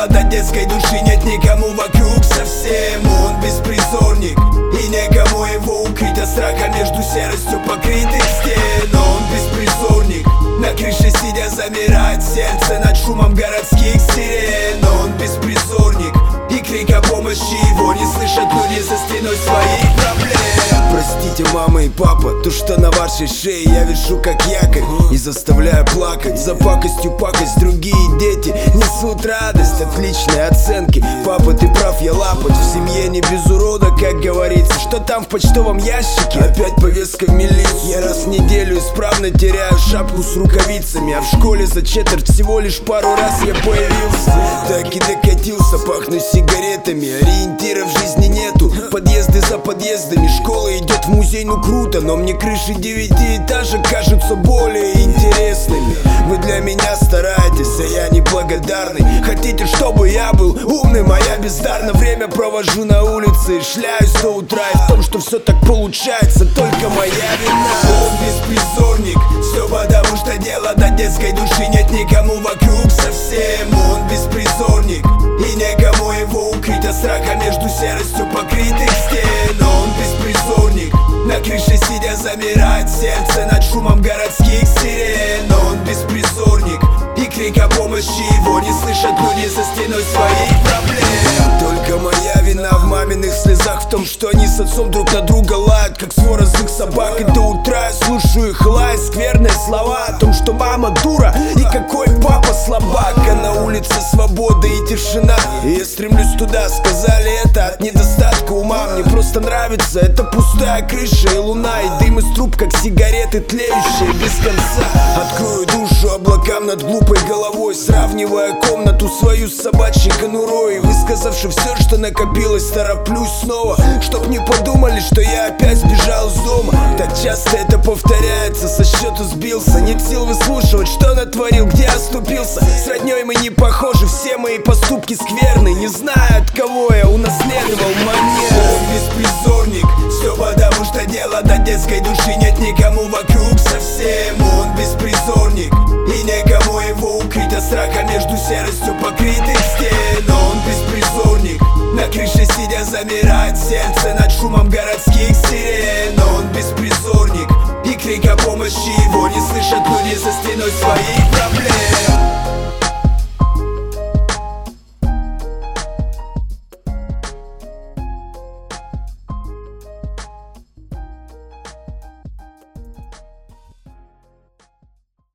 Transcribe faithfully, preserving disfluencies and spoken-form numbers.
дела до детской души нет никому вокруг совсем. Он беспризорник, и некому его укрыть от страха между серостью покрытых стен. Он беспризорник, на крыше сидя замирает сердце над шумом городских сирен. Он беспризорник, и крика помощи его не слышат люди за стеной своих проблем. Простите, мама и папа, то, что на вашей шее я вешу как якорь и заставляю плакать. За пакостью пакость другие дети несут радость, отличные оценки. Папа, ты прав, я лапоть, в семье не без урода, как говорится. Что там в почтовом ящике? Опять повестка в милицию. Я раз в неделю исправно теряю шапку с рукавицами, а в школе за четверть всего лишь пару раз я появился. Так и докатился, пахну сигаретами, ориентира в жизни нету. Подъезды за подъездами, школа идет в музей, ну круто, но мне крыши девятиэтажек кажутся более интересными. Вы для меня стараетесь, а я неблагодарный. Хотите, чтобы я был умным, а я бездарно время провожу на улице и шляюсь до утра. И в том, что все так получается, только моя вина. Он беспризорник, все потому что дело до детской души нет никому вокруг совсем. Он беспризорник, и некому его укрыть от страха между серостью покрытых стен. Он беспризорник, на крыше сидя замирает сердце над шумом городских сирен. Он беспризорник, и крика помощи его не слышат люди за стеной своих проблем. Только моя вина в маминых слезах, в том, что они с отцом друг на друга лают, как свора злых собак. И до утра я слушаю их лай, скверные слова о том, что мама дура и какой папа слабак. А на улице свобода и тишина, и я стремлюсь туда. Сказали это от недостатка ума, мне просто нравится эта пустая крыша и луна, и дым из труб, как сигареты, тлеющие без конца. Открою душу облакам над глупой головой, сравнивая комнату свою с собачьей конурой. Высказавши все, что накопилось, тороплюсь снова, чтоб не подумали, что я опять сбежал из дома. Так часто это повторяется, со счету сбился. Нет сил выслушивать, что натворил, где оступился. С родней мы не похожи, все мои поступки скверны. Не знаю, от кого я унаследовал манеры. Он беспризорник, все потому что дело до детской души нет никому вокруг совсем. Он беспризорник, и некому его укрыть от страха между серостью покрытых стен. Он беспризорник, на крыше сидя замирает сердце над шумом городских сирен. Он беспризорник, и крика помощи его не слышат люди за стеной своих